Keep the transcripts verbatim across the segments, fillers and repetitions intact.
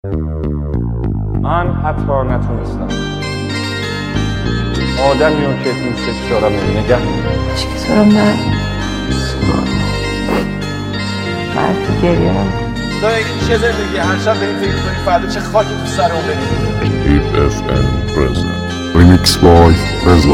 من حتی نتونستم آدمی رو که دوستش دارم نگه چی که تو رو من مرد گریه خدا یکی چه زندگی هر شب بریم فکر کنیم فردا چه خاکی تو سرمون بریم. Keep اف ام present Remix by رضا.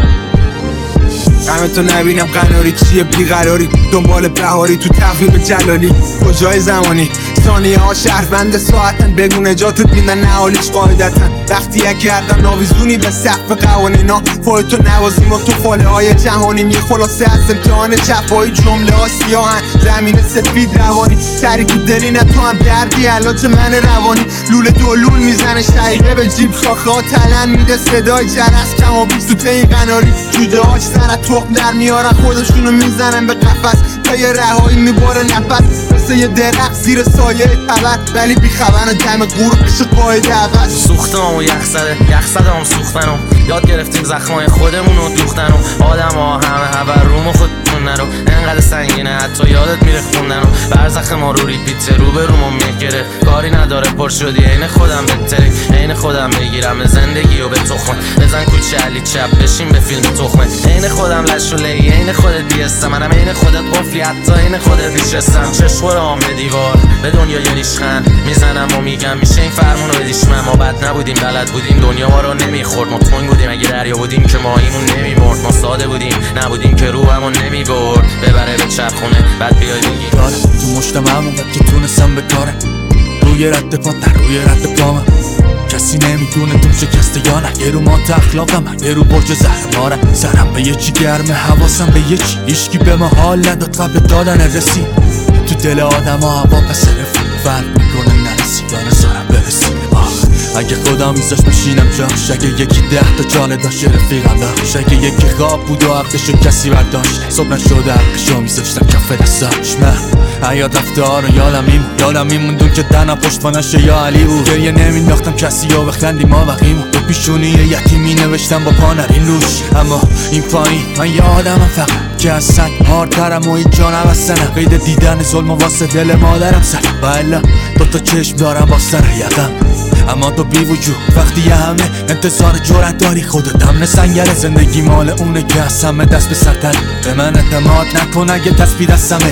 همه تو نبینم قناری چیه بیقراری دنبال بهاری تو تقویم جلالی کجای زمانی ثانیه ها شهروند ساعتن بگو نجاتت میدن نهالیش قاعدتن وقتی یک گردن ناویزونی به سقف قوانینا خودتو نوازیم و تو خاله های جهانیم یه خلاصه از امتحان چپایی جمله ها سیاهن زمین سفید روانی سری تو دلی نه تو هم دردی علاج من روانی لوله دولون میزنه شقیقه به جیب شاخه ها تلن میده صدای جرس کم و بیست تو تین قناری جوده هاش سرت تخم در میارن خودشونو میزنن به قفس تا یه رهایی میباره نفس مثل یه درخت زیر سایه تبر ولی بیخبر دم غروب بشه قاعده عوض سوختم و یخ زده یخ زده هم سوختنم یاد گرفتیم زخمای خودمونو دوختنم آدم ها همه هبر رومو خودمون نرو انقدر سنگینه حتی یادت میره خوندنم برزخ ما رو ریپیت رو به رومو میگره کاری نداره پر شدی عین خودم بهتره عین خودم بگیرم زندگی و به تخمه بزن کوچه علی چپ بشین به فیلم تخمه عین خودم لشوله عین خودت بیستم منم عین خودت قفلی حتی عین خودت بیشستم چشم به دیوار به دنیا یه ریشخند میزنم و میگم میشه این فرمونو بدیش من ما بد نبودیم بلد بودیم دنیا ما رو نمیخورد ما تنگ بودیم اگه دریا بودیم که ماهیمون نمیمرد ما ساده بودیم نبودیم که روحمون نمیبرد ببره به چرخونه بعد بیای بگیم داره تو مجتمعمون بعد که تونستم به کاره روی رد پا در روی رد پامه کسی نمیدونه تو شکسته یا نه یه رو مانت اخلاقم یه رو برج زهر ماره سرم به یه چی گرمه حواسم به یه چی ایشکی به ما حال نداد قبل دادن رسید تو دل آدم ها هوا پس رفت فرق میکنه نرسید دانه سرم برسید اگه خدا میذاش بشینم جاش اگه یکی ده تا جاله داشت رفیقم داشت اگه یکی خواب بود و حقشو کسی برداشت صبح نشده حقشو میذاشتم کف دستاش من حیات رفته ها رو یادم میمون یادم میموندون که دنم پشت فانشه یا علی بود گریه نمینداختم کسی ها بخندی ما وقیمون تو پیشونی یتیمی نوشتم با پا نرین روش اما این پایین من یه آدمم فقط که از سنگ هاردترم و این جا نبستنم قید دیدن ظلم و واسه دل مادرم سر و الا دوتا چشم دارم با سر یقم اما تو بی وجود وقتی یه همه انتظار جرأت داری خودت هم نسنگره زندگی مال اونه که از همه دست به سرتره به من اعتماد نکن اگه تسبیح دستمه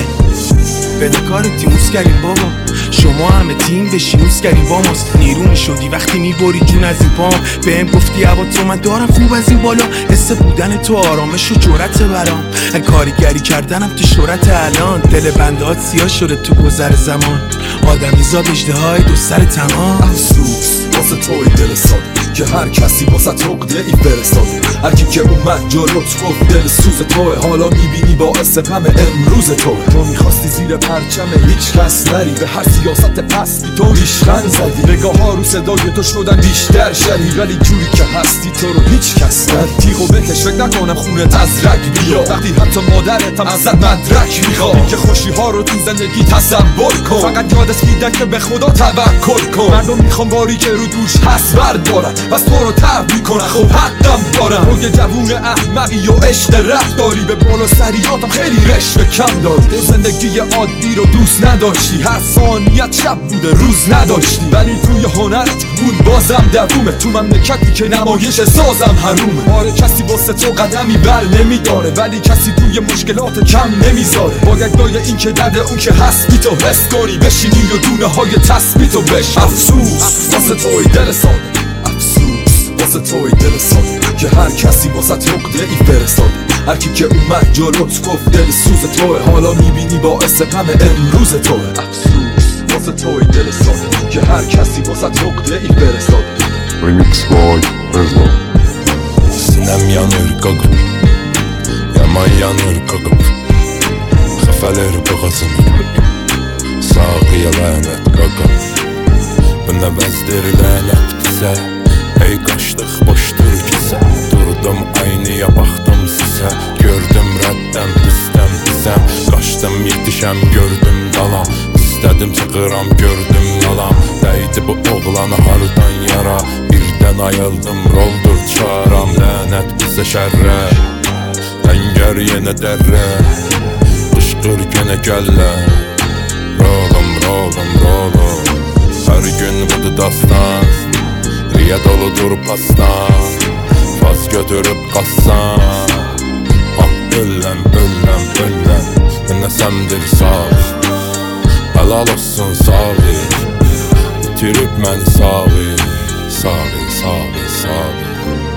بده کار تیموس کردیم بابا شما همه تیم بشینوس کردیم با ماست نیرونی شدی وقتی میبری جون از این پام بهم گفتی هوا تو من دارم خوب از این بالا حس بودن تو آرامش و جرأت برام کاریگری کردنم تو شهرت الان دل بندات سیاه شده تو گذر زمان آدمی زاد اژدهای دو سر تمام افسوس واسه توی دل ساده که هر کسی واسه عقده ای فرستاده هر کی که اومد جلوت گفت دل سوز توه حالا میبینی باعث غم امروز توه تو میخواستی زیر پرچم هیچ کس نری به هر سیاست پستی تو ریشخند زدی نگاه ها رو صدای تو شدن بیشتر شدی ولی جوری که هستی تو رو هیچ کس ندی تیغو بکش فکر نکنم خونت از رگ بیا وقتی حتی مادرت هم ازت مدرک میخواد که خوشی ها رو تو زندگی تصور کن فقط یادت میدن که به خدا توکل کن مردم میخوام باری که رو دوش هست بردارن بس تو رو تبدیل کنن خب حقم دارن تو یه جوون احمقی و عشق رفتاری به بالا سریاتم خیلی رشوه کم داری تو زندگی عادی رو دوست نداشتی هر ثانیت شب بوده روز نداشتی ولی توی هنرت بود بازم دوومه تو مملکتی که نمایش سازم حرومه آره کسی واسه تو قدمی بر نمیداره ولی کسی توی مشکلات کم نمیذاره باگدای این که درد اون که هستی تو حس کنی بشینی و دونه های تسبیح تو بش افسوس واسه توی دل ساده افسوس واسه توی دل ساده که هر کسی واسه عقده ای فرستاده هر کی که اومد جلوت گفت دل سوز توه حالا میبینی باعث غم امروز توه افسوس واسه توی دل ساده که هر کسی واسه عقده ای فرستاده Remix by رضا. Sinem yanır gagım Yaman yanır gagım Kafaları boğazım Sağıya lanet gagım Buna bezdir lanet bize Ey kaçtık boştur kise Durdum aynaya baktım size Gördüm redden pistem pisem Kaçtım yetişem gördüm dalam İstedim çıkıram gördüm yalam Değdi bu oğlana hardan yara Birden ayıldım roldur çaram Lanet bize şerre Tenger yine derre Kışkır gene gelle Rolum rolum rolum Hər gün budur dastan Riya doludur pastan Faz götürüb qassan Ah öləm, öləm, öləm Nəsəmdir sağ Helal olsun savi İtirib məni savi Savi, savi, savi